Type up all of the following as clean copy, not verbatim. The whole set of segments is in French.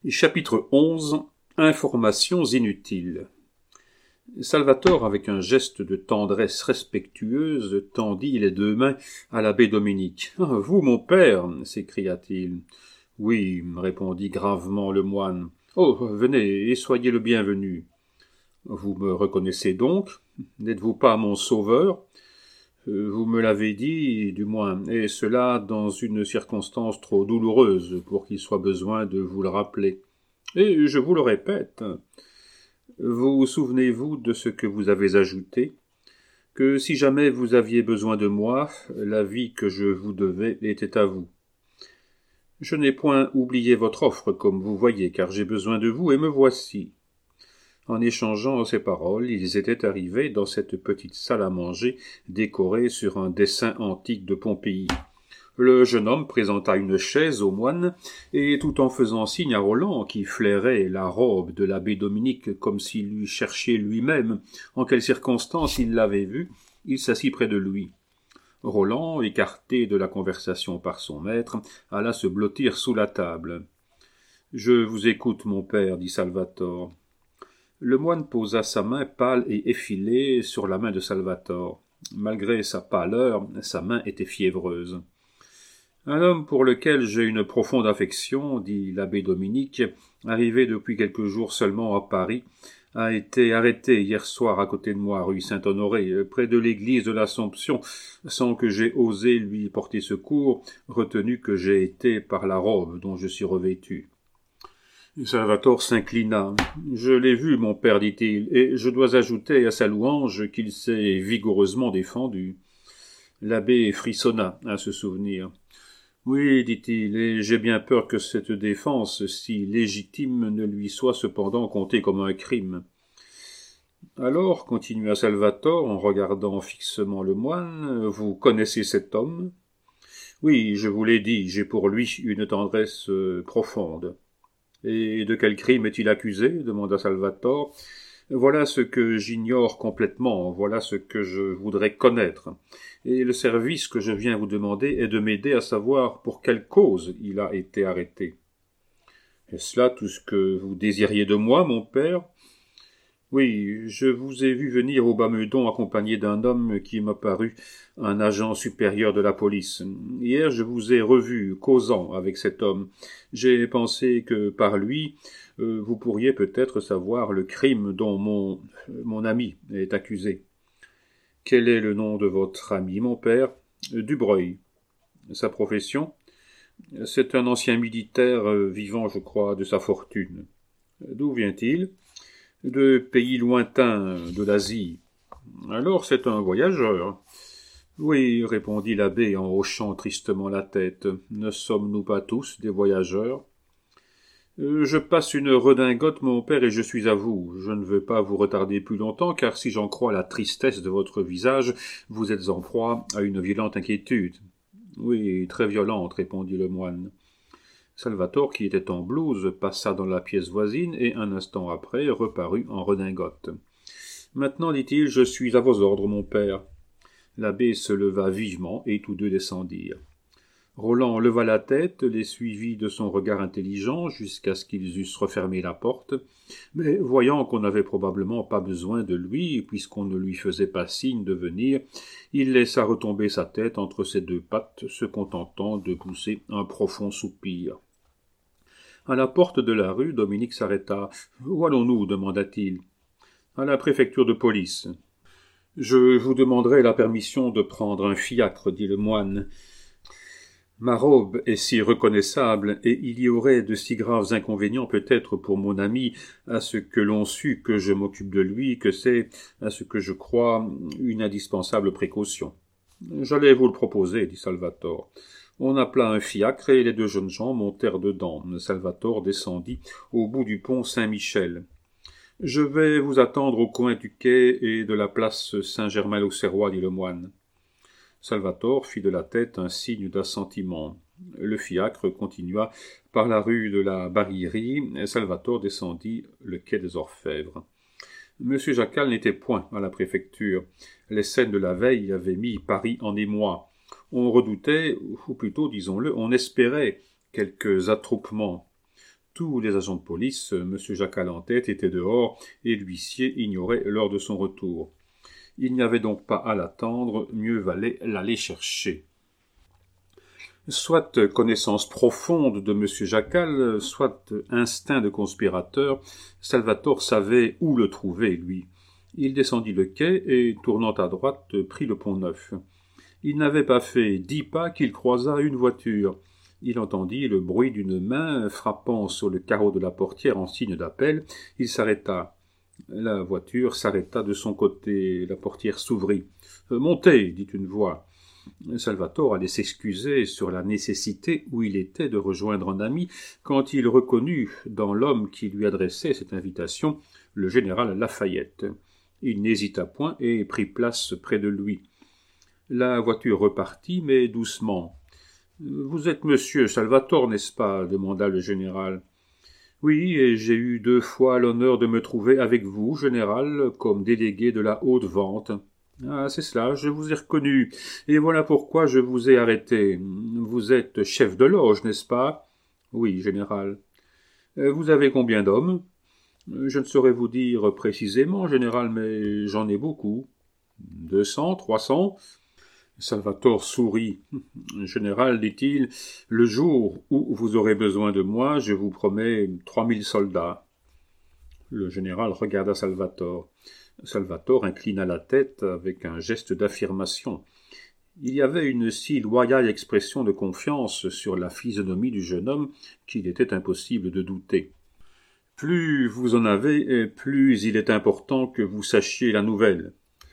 Chapitre 11. Informations inutiles. Salvatore, avec un geste de tendresse respectueuse, tendit les deux mains à l'abbé Dominique. « Vous, mon père » s'écria-t-il. « Oui » répondit gravement le moine. « Oh, venez et soyez le bienvenu. »« Vous me reconnaissez donc ? N'êtes-vous pas mon sauveur ? Vous me l'avez dit, du moins, et cela dans une circonstance trop douloureuse pour qu'il soit besoin de vous le rappeler. Et je vous le répète. Vous souvenez-vous de ce que vous avez ajouté, que si jamais vous aviez besoin de moi, la vie que je vous devais était à vous. Je n'ai point oublié votre offre, comme vous voyez, car j'ai besoin de vous, et me voici. » En échangeant ces paroles, ils étaient arrivés dans cette petite salle à manger, décorée sur un dessin antique de Pompéi. Le jeune homme présenta une chaise au moine, et tout en faisant signe à Roland, qui flairait la robe de l'abbé Dominique comme s'il l'eût cherché lui-même, en quelles circonstances il l'avait vu, il s'assit près de lui. Roland, écarté de la conversation par son maître, alla se blottir sous la table. « Je vous écoute, mon père, dit Salvatore. » Le moine posa sa main pâle et effilée sur la main de Salvatore. Malgré sa pâleur, sa main était fiévreuse. « Un homme pour lequel j'ai une profonde affection, dit l'abbé Dominique, arrivé depuis quelques jours seulement à Paris, a été arrêté hier soir à côté de moi, rue Saint-Honoré, près de l'église de l'Assomption, sans que j'aie osé lui porter secours, retenu que j'ai été par la robe dont je suis revêtu. » Salvatore s'inclina. « Je l'ai vu, mon père, dit-il, et je dois ajouter à sa louange qu'il s'est vigoureusement défendu. » L'abbé frissonna à ce souvenir. « Oui, dit-il, et j'ai bien peur que cette défense, si légitime, ne lui soit cependant comptée comme un crime. » Alors, continua Salvatore en regardant fixement le moine, « vous connaissez cet homme ? » ?»« Oui, je vous l'ai dit, j'ai pour lui une tendresse profonde. » « Et de quel crime est-il accusé ? » demanda Salvatore. « Voilà ce que j'ignore complètement, voilà ce que je voudrais connaître. Et le service que je viens vous demander est de m'aider à savoir pour quelle cause il a été arrêté. »« Est-ce là tout ce que vous désiriez de moi, mon père ? » ?»« Oui, je vous ai vu venir au Bas-Meudon accompagné d'un homme qui m'a paru un agent supérieur de la police. Hier, je vous ai revu causant avec cet homme. J'ai pensé que par lui, vous pourriez peut-être savoir le crime dont mon ami est accusé. »« Quel est le nom de votre ami, mon père ? » ?»« Dubreuil. »« Sa profession ? » ?»« C'est un ancien militaire vivant, je crois, de sa fortune. »« D'où vient-il ? » ?»« De pays lointains, de l'Asie. »« Alors c'est un voyageur. »« Oui, répondit l'abbé en hochant tristement la tête. Ne sommes-nous pas tous des voyageurs ? » Je passe une redingote, mon père, et je suis à vous. Je ne veux pas vous retarder plus longtemps, car si j'en crois la tristesse de votre visage, vous êtes en proie à une violente inquiétude. »« Oui, très violente, répondit le moine. » Salvatore, qui était en blouse, passa dans la pièce voisine et, un instant après, reparut en redingote. « Maintenant, dit-il, je suis à vos ordres, mon père. » L'abbé se leva vivement et tous deux descendirent. Roland leva la tête, les suivit de son regard intelligent jusqu'à ce qu'ils eussent refermé la porte, mais voyant qu'on n'avait probablement pas besoin de lui, puisqu'on ne lui faisait pas signe de venir, il laissa retomber sa tête entre ses deux pattes, se contentant de pousser un profond soupir. À la porte de la rue, Dominique s'arrêta. « Où allons-nous ? » demanda-t-il. « À la préfecture de police. »« Je vous demanderai la permission de prendre un fiacre, dit le moine. Ma robe est si reconnaissable, et il y aurait de si graves inconvénients peut-être pour mon ami à ce que l'on sût que je m'occupe de lui, que c'est, à ce que je crois, une indispensable précaution. »« J'allais vous le proposer, dit Salvatore. » On appela un fiacre et les deux jeunes gens montèrent dedans. Salvatore descendit au bout du pont Saint-Michel. « Je vais vous attendre au coin du quai et de la place Saint-Germain-l'Auxerrois, dit le moine. » Salvatore fit de la tête un signe d'assentiment. Le fiacre continua par la rue de la Barillerie et Salvatore descendit le quai des Orfèvres. M. Jacal n'était point à la préfecture. Les scènes de la veille avaient mis Paris en émoi. On redoutait, ou plutôt, disons-le, on espérait quelques attroupements. Tous les agents de police, M. Jacal en tête, étaient dehors, et l'huissier ignorait l'heure de son retour. Il n'y avait donc pas à l'attendre, mieux valait l'aller chercher. Soit connaissance profonde de M. Jacal, soit instinct de conspirateur, Salvatore savait où le trouver, lui. Il descendit le quai et, tournant à droite, prit le Pont-Neuf. Il n'avait pas fait 10 pas qu'il croisa une voiture. Il entendit le bruit d'une main frappant sur le carreau de la portière en signe d'appel. Il s'arrêta. La voiture s'arrêta de son côté. La portière s'ouvrit. « Montez !» dit une voix. Salvatore allait s'excuser sur la nécessité où il était de rejoindre un ami quand il reconnut dans l'homme qui lui adressait cette invitation le général Lafayette. Il n'hésita point et prit place près de lui. La voiture repartit, mais doucement. « Vous êtes monsieur Salvatore, n'est-ce pas ?» demanda le général. « Oui, et j'ai eu 2 fois l'honneur de me trouver avec vous, général, comme délégué de la haute vente. » « Ah, c'est cela, je vous ai reconnu, et voilà pourquoi je vous ai arrêté. Vous êtes chef de loge, n'est-ce pas ? » ?»« Oui, général. »« Vous avez combien d'hommes ? » ?»« Je ne saurais vous dire précisément, général, mais j'en ai beaucoup. » « 200, 300 ?» Salvatore sourit. « Général, dit-il, le jour où vous aurez besoin de moi, je vous promets 3000 soldats. » Le général regarda Salvatore. Salvatore inclina la tête avec un geste d'affirmation. Il y avait une si loyale expression de confiance sur la physionomie du jeune homme qu'il était impossible de douter. « Plus vous en avez, plus il est important que vous sachiez la nouvelle. »« Laquelle ? » ?»«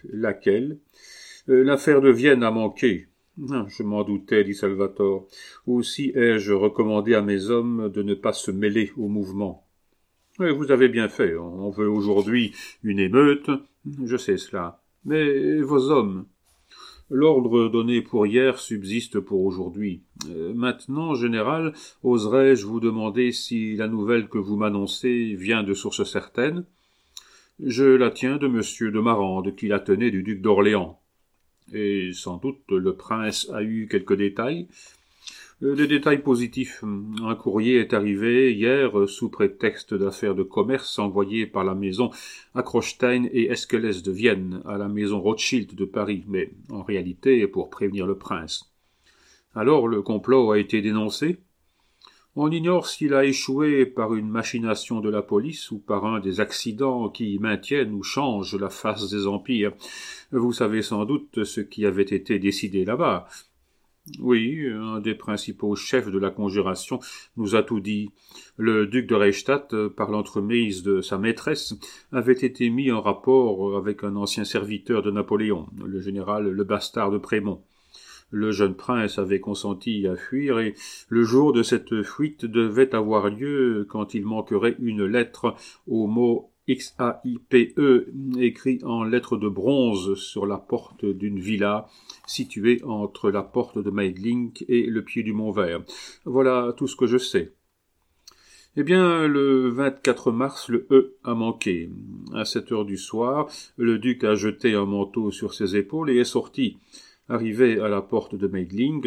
L'affaire de Vienne a manqué. »« Je m'en doutais, dit Salvatore. Aussi ai-je recommandé à mes hommes de ne pas se mêler au mouvement. » « Vous avez bien fait. On veut aujourd'hui une émeute. » « Je sais cela. Mais vos hommes ? » « L'ordre donné pour hier subsiste pour aujourd'hui. Maintenant, général, oserais-je vous demander si la nouvelle que vous m'annoncez vient de source certaine ? » « Je la tiens de monsieur de Marande, qui la tenait du duc d'Orléans. »« Et sans doute le prince a eu quelques détails ? » Des détails positifs. Un courrier est arrivé hier sous prétexte d'affaires de commerce envoyé par la maison Akrostein et Esquelès de Vienne à la maison Rothschild de Paris, mais en réalité pour prévenir le prince. Alors le complot a été dénoncé ? On ignore s'il a échoué par une machination de la police ou par un des accidents qui maintiennent ou changent la face des empires. Vous savez sans doute ce qui avait été décidé là-bas. Oui, un des principaux chefs de la conjuration nous a tout dit. Le duc de Reichstadt, par l'entremise de sa maîtresse, avait été mis en rapport avec un ancien serviteur de Napoléon, le général Le Bastard de Prémont. Le jeune prince avait consenti à fuir et le jour de cette fuite devait avoir lieu quand il manquerait une lettre au mot XAIPE écrit en lettres de bronze sur la porte d'une villa située entre la porte de Meidling et le pied du Mont-Vert. Voilà tout ce que je sais. Eh bien, le 24 mars, le E a manqué. À 7 heures du soir, le duc a jeté un manteau sur ses épaules et est sorti. Arrivé à la porte de Meidling,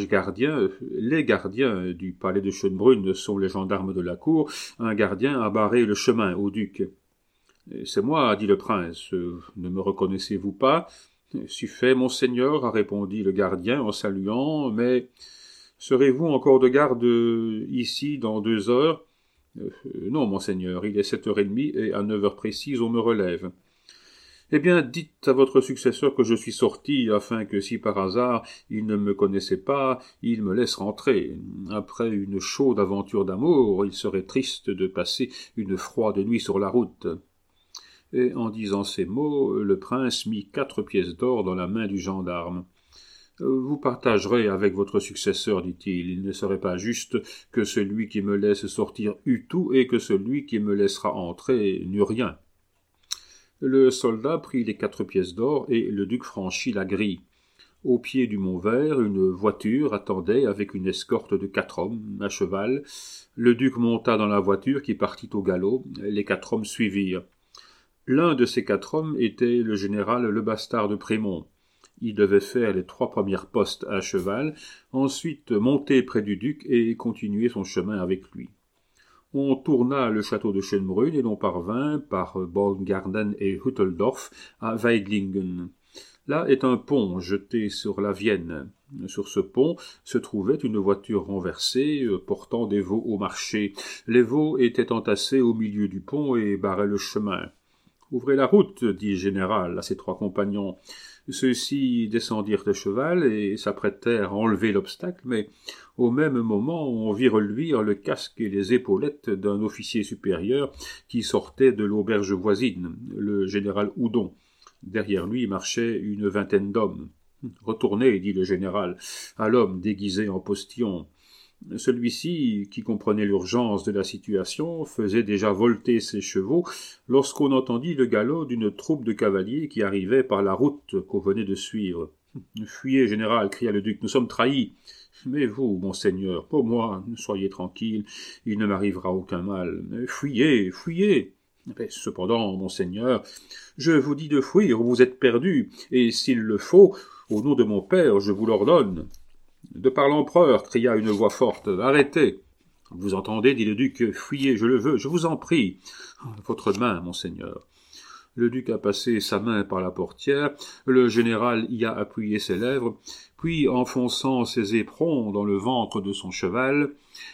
les gardiens du palais de Schönbrunn sont les gendarmes de la cour, un gardien a barré le chemin au duc. « C'est moi, dit le prince, ne me reconnaissez-vous pas ? » « Si fait, monseigneur, a répondu le gardien en saluant, mais serez-vous encore de garde ici dans 2 heures ? Non, monseigneur, il est 7h30 et à 9h précises on me relève. Eh bien, dites à votre successeur que je suis sorti, afin que si par hasard il ne me connaissait pas, il me laisse rentrer. Après une chaude aventure d'amour, il serait triste de passer une froide nuit sur la route. » Et en disant ces mots, le prince mit 4 pièces d'or dans la main du gendarme. « Vous partagerez avec votre successeur, dit-il. Il ne serait pas juste que celui qui me laisse sortir eût tout et que celui qui me laissera entrer n'eût rien. » Le soldat prit les 4 pièces d'or et le duc franchit la grille. Au pied du Mont-Vert, une voiture attendait avec une escorte de 4 hommes à cheval. Le duc monta dans la voiture qui partit au galop. Les 4 hommes suivirent. L'un de ces 4 hommes était le général Le Bastard de Prémont. Il devait faire les 3 premières postes à cheval, ensuite monter près du duc et continuer son chemin avec lui. On tourna le château de Schönbrunn et l'on parvint, par Baumgarten et Hütteldorf, à Weidlingen. Là est un pont jeté sur la Vienne. Sur ce pont se trouvait une voiture renversée, portant des veaux au marché. Les veaux étaient entassés au milieu du pont et barraient le chemin. « Ouvrez la route, dit le général à ses 3 compagnons. Ceux-ci descendirent de cheval et s'apprêtèrent à enlever l'obstacle, mais au même moment on vit reluire le casque et les épaulettes d'un officier supérieur qui sortait de l'auberge voisine, le général Houdon. Derrière lui marchait une vingtaine d'hommes. « Retournez, dit le général, à l'homme déguisé en postillon. » Celui-ci, qui comprenait l'urgence de la situation, faisait déjà volter ses chevaux lorsqu'on entendit le galop d'une troupe de cavaliers qui arrivait par la route qu'on venait de suivre. « Fuyez, général, cria le duc, nous sommes trahis. »« Mais vous, monseigneur, pour moi, soyez tranquille, il ne m'arrivera aucun mal. Fuyez, fuyez. » « Mais cependant, monseigneur, je vous dis de fuir ou vous êtes perdu, et s'il le faut, au nom de mon père, je vous l'ordonne. »« De par l'empereur, cria une voix forte, arrêtez. »« Vous entendez, dit le duc, fuyez, je le veux, je vous en prie. »« Votre main, monseigneur. » Le duc a passé sa main par la portière, le général y a appuyé ses lèvres, puis enfonçant ses éperons dans le ventre de son cheval,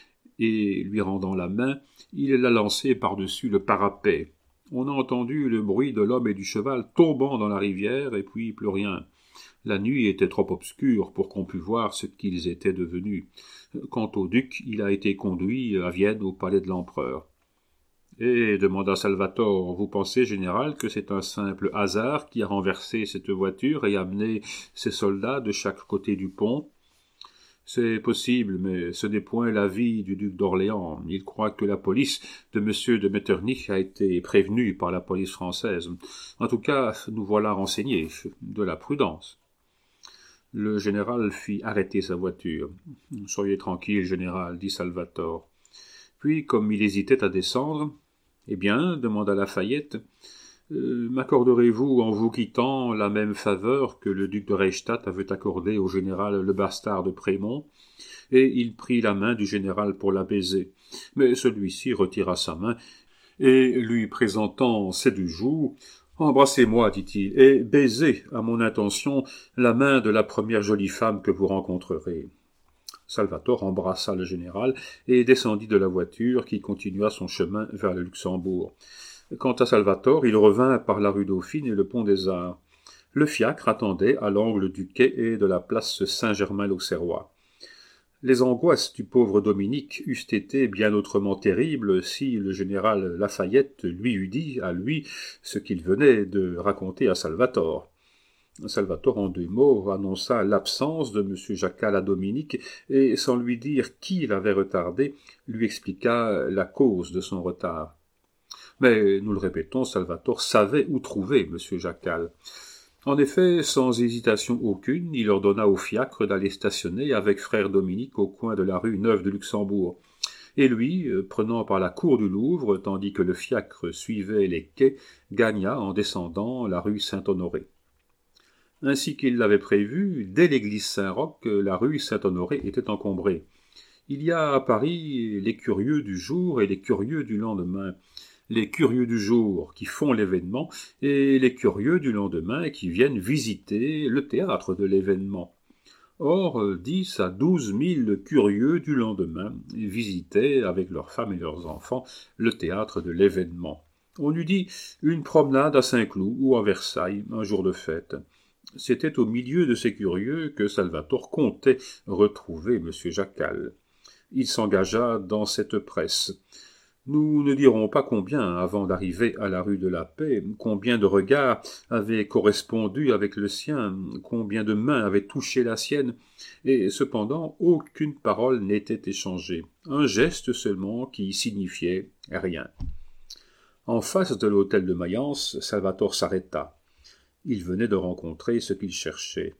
et lui rendant la main, il l'a lancé par-dessus le parapet. On a entendu le bruit de l'homme et du cheval tombant dans la rivière, et puis plus rien. La nuit était trop obscure pour qu'on pût voir ce qu'ils étaient devenus. Quant au duc, il a été conduit à Vienne au palais de l'empereur. « Et, demanda Salvator, vous pensez, général, que c'est un simple hasard qui a renversé cette voiture et amené ces soldats de chaque côté du pont ? » C'est possible, mais ce n'est point l'avis du duc d'Orléans. Il croit que la police de M. de Metternich a été prévenue par la police française. En tout cas, nous voilà renseignés. De la prudence. Le général fit arrêter sa voiture. « Soyez tranquille, général, dit Salvator. » Puis, comme il hésitait à descendre, « Eh bien, demanda Lafayette, m'accorderez-vous, en vous quittant, la même faveur que le duc de Reichstadt avait accordée au général Le Bastard de Prémont ?» Et il prit la main du général pour la baiser. Mais celui-ci retira sa main, et lui présentant ses 2 joues, « Embrassez-moi, dit-il, et baisez, à mon intention, la main de la première jolie femme que vous rencontrerez. » Salvator embrassa le général et descendit de la voiture qui continua son chemin vers le Luxembourg. Quant à Salvator, il revint par la rue Dauphine et le pont des Arts. Le fiacre attendait à l'angle du quai et de la place Saint-Germain-l'Auxerrois. Les angoisses du pauvre Dominique eussent été bien autrement terribles si le général Lafayette lui eût dit à lui ce qu'il venait de raconter à Salvator. Salvator, en 2 mots, annonça l'absence de M. Jacal à Dominique et, sans lui dire qui l'avait retardé, lui expliqua la cause de son retard. Mais, nous le répétons, Salvator savait où trouver M. Jacal. En effet, sans hésitation aucune, il ordonna au fiacre d'aller stationner avec frère Dominique au coin de la rue Neuve de Luxembourg. Et lui, prenant par la cour du Louvre, tandis que le fiacre suivait les quais, gagna, en descendant, la rue Saint-Honoré. Ainsi qu'il l'avait prévu, dès l'église Saint-Roch, la rue Saint-Honoré était encombrée. Il y a à Paris les curieux du jour et les curieux du lendemain. Les curieux du jour qui font l'événement et les curieux du lendemain qui viennent visiter le théâtre de l'événement. Or, 10 à 12 000 curieux du lendemain visitaient, avec leurs femmes et leurs enfants, le théâtre de l'événement. On eût dit une promenade à Saint-Cloud ou à Versailles, un jour de fête. C'était au milieu de ces curieux que Salvator comptait retrouver M. Jacal. Il s'engagea dans cette presse. Nous ne dirons pas combien, avant d'arriver à la rue de la Paix, combien de regards avaient correspondu avec le sien, combien de mains avaient touché la sienne, et cependant aucune parole n'était échangée, un geste seulement qui signifiait rien. En face de l'hôtel de Mayence, Salvator s'arrêta. Il venait de rencontrer ce qu'il cherchait.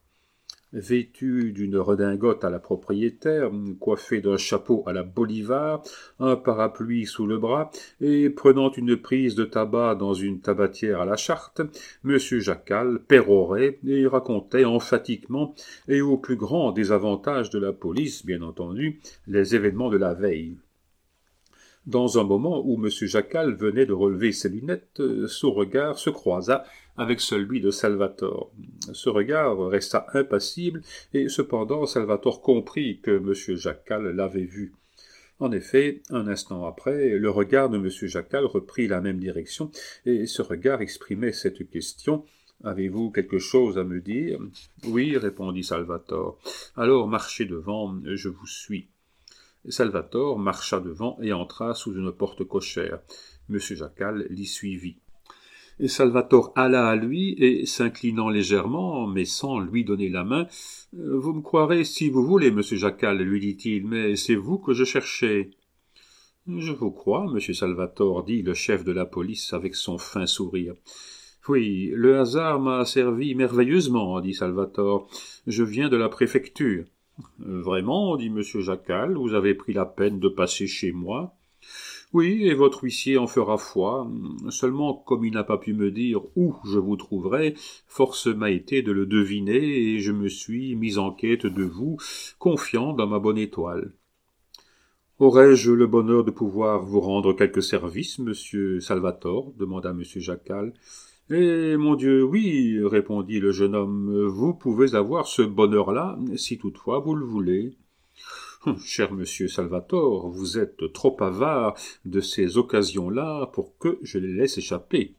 Vêtu d'une redingote à la propriétaire, coiffé d'un chapeau à la Bolivar, un parapluie sous le bras, et prenant une prise de tabac dans une tabatière à la Charte, M. Jacal pérorait et racontait emphatiquement, et au plus grand désavantage de la police, bien entendu, les événements de la veille. Dans un moment où M. Jacal venait de relever ses lunettes, son regard se croisa avec celui de Salvatore. Ce regard resta impassible, et cependant Salvatore comprit que M. Jacal l'avait vu. En effet, un instant après, le regard de M. Jacal reprit la même direction, et ce regard exprimait cette question: « Avez-vous quelque chose à me dire ?»« Oui, répondit Salvatore. »« Alors marchez devant, je vous suis. » Salvatore marcha devant et entra sous une porte cochère. M. Jacal l'y suivit. Et Salvatore alla à lui et, s'inclinant légèrement, mais sans lui donner la main, « Vous me croirez si vous voulez, monsieur Jacal, lui dit-il, mais c'est vous que je cherchais. »« Je vous crois, monsieur Salvatore, dit le chef de la police avec son fin sourire. »« Oui, le hasard m'a servi merveilleusement, dit Salvatore. Je viens de la préfecture. »« Vraiment, dit monsieur Jacal, vous avez pris la peine de passer chez moi. » Oui, et votre huissier en fera foi. Seulement, comme il n'a pas pu me dire où je vous trouverai, force m'a été de le deviner, et je me suis mis en quête de vous, confiant dans ma bonne étoile. Aurais-je le bonheur de pouvoir vous rendre quelque service, monsieur Salvatore? Demanda monsieur Jacal. Eh, mon Dieu, oui, répondit le jeune homme, vous pouvez avoir ce bonheur-là, si toutefois vous le voulez. Cher monsieur Salvatore, vous êtes trop avare de ces occasions-là pour que je les laisse échapper.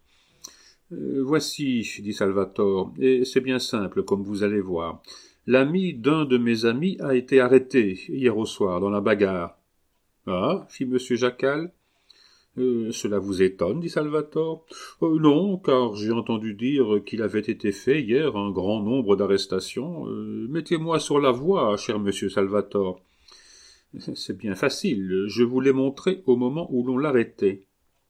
Voici, dit Salvatore, et c'est bien simple, comme vous allez voir. L'ami d'un de mes amis a été arrêté hier au soir dans la bagarre. Ah, fit monsieur Jacal. Cela vous étonne, dit Salvatore. Non, car j'ai entendu dire qu'il avait été fait hier un grand nombre d'arrestations. Mettez-moi sur la voie, cher monsieur Salvatore. C'est bien facile, je vous l'ai montré au moment où l'on l'arrêtait.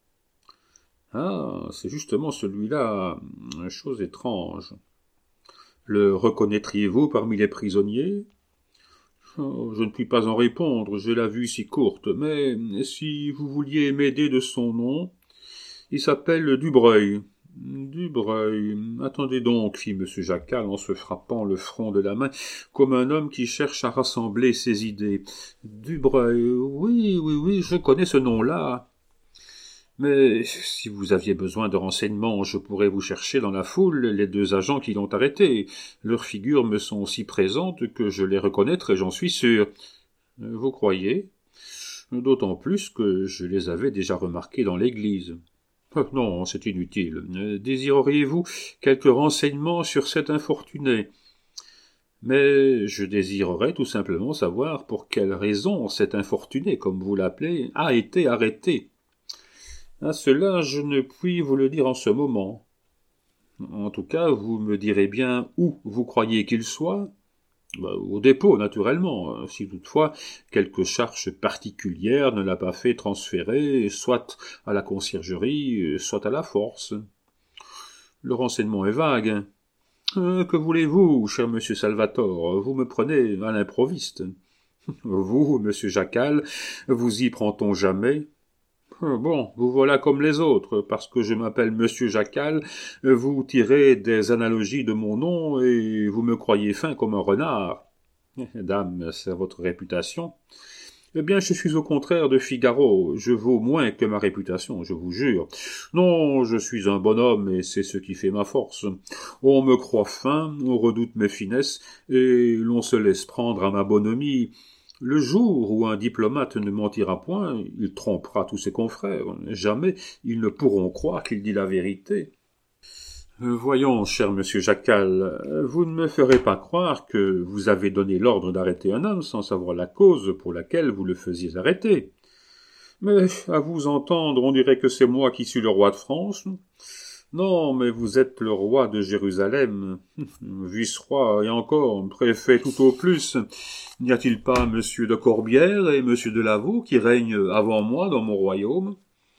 Ah, c'est justement celui-là, chose étrange. Le reconnaîtriez-vous parmi les prisonniers? Oh, je ne puis pas en répondre, j'ai la vue si courte, mais si vous vouliez m'aider de son nom, il s'appelle Dubreuil. Dubreuil. Attendez donc, fit M. Jacal en se frappant le front de la main, comme un homme qui cherche à rassembler ses idées. Dubreuil, oui, je connais ce nom-là. Mais si vous aviez besoin de renseignements, je pourrais vous chercher dans la foule les deux agents qui l'ont arrêté. Leurs figures me sont si présentes que je les reconnaîtrai, j'en suis sûr. Vous croyez? D'autant plus que je les avais déjà remarqués dans l'église. Non, c'est inutile. Désireriez-vous quelques renseignements sur cet infortuné? Mais je désirerais tout simplement savoir pour quelle raison cet infortuné, comme vous l'appelez, a été arrêté. À cela, je ne puis vous le dire en ce moment. En tout cas, vous me direz bien où vous croyez qu'il soit? Au dépôt, naturellement, si toutefois quelque charge particulière ne l'a pas fait transférer, soit à la conciergerie, soit à la force. Le renseignement est vague. Que voulez-vous, cher monsieur Salvatore? Vous me prenez à l'improviste. Vous, monsieur Jacal, vous y prend-on jamais? Bon, vous voilà comme les autres, parce que je m'appelle monsieur Jacal, vous tirez des analogies de mon nom et vous me croyez fin comme un renard. Dame, c'est votre réputation. Eh bien, je suis au contraire de Figaro, je vaux moins que ma réputation, je vous jure. Non, je suis un bonhomme et c'est ce qui fait ma force. On me croit fin, on redoute mes finesses et l'on se laisse prendre à ma bonhomie. Le jour où un diplomate ne mentira point, il trompera tous ses confrères. Jamais ils ne pourront croire qu'il dit la vérité. Voyons, cher monsieur Jacal, vous ne me ferez pas croire que vous avez donné l'ordre d'arrêter un homme sans savoir la cause pour laquelle vous le faisiez arrêter. Mais, à vous entendre, on dirait que c'est moi qui suis le roi de France. Non, mais vous êtes le roi de Jérusalem, vice-roi et encore, préfet tout au plus. N'y a-t-il pas monsieur de Corbière et monsieur de Lavaux qui règnent avant moi dans mon royaume?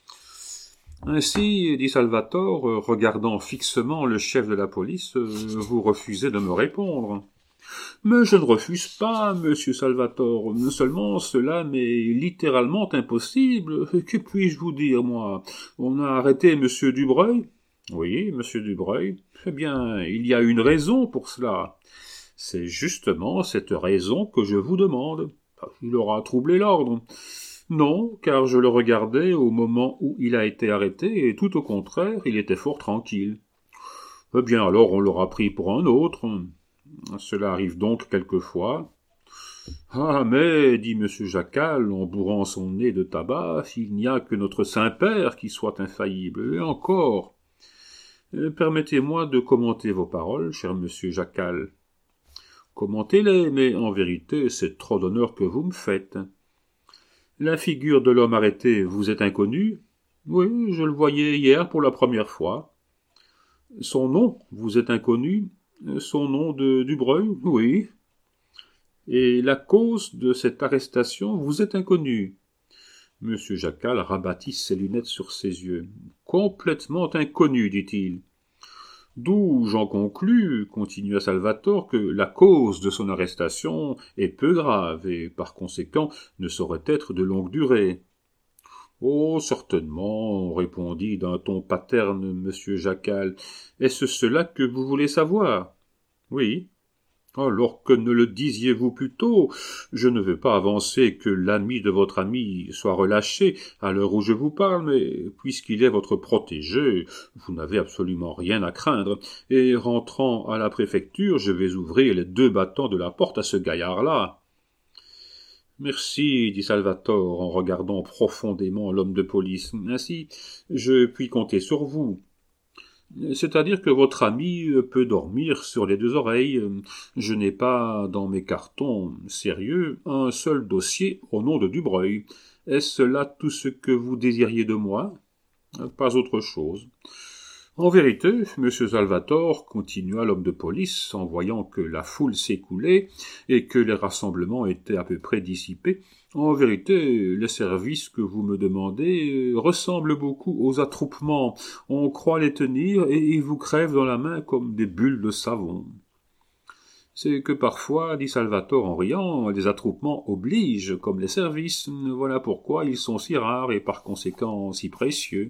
Ainsi, dit Salvatore, regardant fixement le chef de la police, vous refusez de me répondre. Mais je ne refuse pas, monsieur Salvatore. Seulement, cela m'est littéralement impossible. Que puis-je vous dire, moi? On a arrêté monsieur Dubreuil? Oui, monsieur Dubreuil. Eh bien, il y a une raison pour cela. C'est justement cette raison que je vous demande. Il aura troublé l'ordre. Non, car je le regardais au moment où il a été arrêté, et tout au contraire, il était fort tranquille. Eh bien, alors on l'aura pris pour un autre. Cela arrive donc quelquefois. Ah, mais, dit M. Jacal, en bourrant son nez de tabac, il n'y a que notre Saint-Père qui soit infaillible, et encore. Permettez-moi de commenter vos paroles, cher monsieur Jacal. Commentez-les, mais en vérité, c'est trop d'honneur que vous me faites. La figure de l'homme arrêté vous est inconnue? Oui, je le voyais hier pour la première fois. Son nom vous est inconnu? Son nom de Dubreuil? Oui. Et la cause de cette arrestation vous est inconnue? Monsieur Jacal rabattit ses lunettes sur ses yeux. Complètement inconnu, dit-il. D'où j'en conclus, continua Salvatore, que la cause de son arrestation est peu grave et, par conséquent, ne saurait être de longue durée. Oh, certainement, répondit d'un ton paterne M. Jacal. Est-ce cela que vous voulez savoir? Oui. Alors que ne le disiez-vous plus tôt? Je ne veux pas avancer que l'ami de votre ami soit relâché à l'heure où je vous parle, mais puisqu'il est votre protégé, vous n'avez absolument rien à craindre, et rentrant à la préfecture, je vais ouvrir les 2 battants de la porte à ce gaillard-là. Merci, dit Salvatore en regardant profondément l'homme de police. Ainsi, je puis compter sur vous. C'est-à-dire que votre ami peut dormir sur les 2 oreilles. Je n'ai pas, dans mes cartons sérieux, un seul dossier au nom de Dubreuil. Est-ce là tout ce que vous désiriez de moi? Pas autre chose. En vérité, monsieur Salvatore, continua l'homme de police, en voyant que la foule s'écoulait et que les rassemblements étaient à peu près dissipés, en vérité, les services que vous me demandez ressemblent beaucoup aux attroupements. On croit les tenir et ils vous crèvent dans la main comme des bulles de savon. C'est que parfois, dit Salvatore en riant, les attroupements obligent comme les services. Voilà pourquoi ils sont si rares et par conséquent si précieux.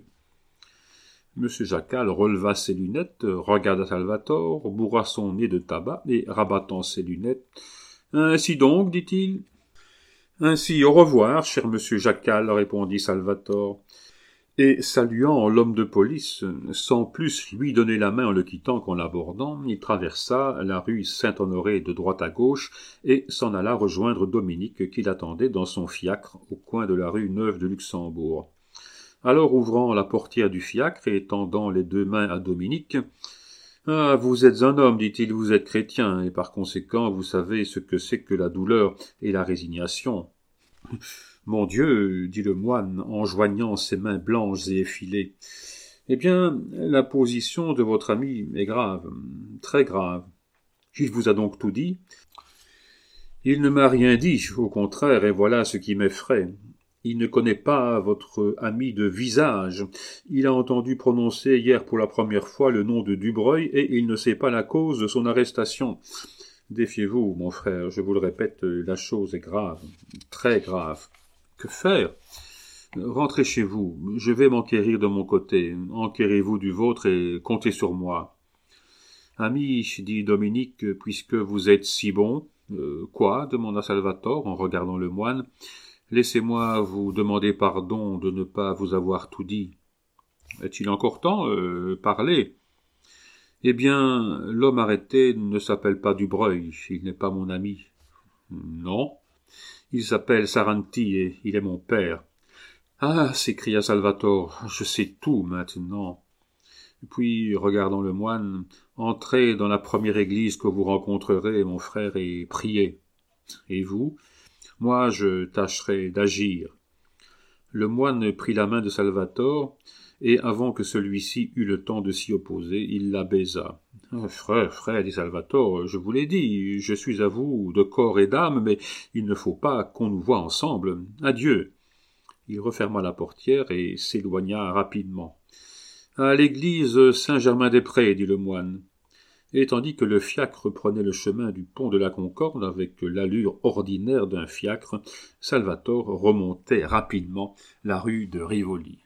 M. Jacal releva ses lunettes, regarda Salvatore, bourra son nez de tabac et, rabattant ses lunettes, « Ainsi donc, dit-il. »« Ainsi, au revoir, cher monsieur Jacal, répondit Salvatore. Et, saluant l'homme de police, sans plus lui donner la main en le quittant qu'en l'abordant, il traversa la rue Saint-Honoré de droite à gauche et s'en alla rejoindre Dominique qui l'attendait dans son fiacre au coin de la rue Neuve de Luxembourg. Alors, ouvrant la portière du fiacre et tendant les 2 mains à Dominique, « Ah, vous êtes un homme, dit-il, vous êtes chrétien, et par conséquent vous savez ce que c'est que la douleur et la résignation. »« Mon Dieu, dit le moine, en joignant ses mains blanches et effilées. Eh bien, la position de votre ami est grave, très grave. Il vous a donc tout dit? » Il ne m'a rien dit, au contraire, et voilà ce qui m'effraie. Il ne connaît pas votre ami de visage. Il a entendu prononcer hier pour la première fois le nom de Dubreuil et il ne sait pas la cause de son arrestation. Défiez-vous, mon frère, je vous le répète, la chose est grave, très grave. Que faire? Rentrez chez vous, je vais m'enquérir de mon côté. Enquérez-vous du vôtre et comptez sur moi. Ami, dit Dominique, puisque vous êtes si bon. Quoi? Demanda Salvatore en regardant le moine. Laissez-moi vous demander pardon de ne pas vous avoir tout dit. Est-il encore temps? Parlez. Eh bien, l'homme arrêté ne s'appelle pas Dubreuil, il n'est pas mon ami. Non. Il s'appelle Saranti et il est mon père. Ah, s'écria Salvatore, je sais tout maintenant. Puis, regardant le moine, entrez dans la première église que vous rencontrerez, mon frère, et priez. Et vous? Moi, je tâcherai d'agir. Le moine prit la main de Salvatore, et avant que celui-ci eût le temps de s'y opposer, il la baisa. « Frère, dit Salvatore, je vous l'ai dit, je suis à vous de corps et d'âme, mais il ne faut pas qu'on nous voie ensemble. Adieu. » Il referma la portière et s'éloigna rapidement. « À l'église Saint-Germain-des-Prés, dit le moine. » Et tandis que le fiacre prenait le chemin du pont de la Concorde avec l'allure ordinaire d'un fiacre, Salvatore remontait rapidement la rue de Rivoli.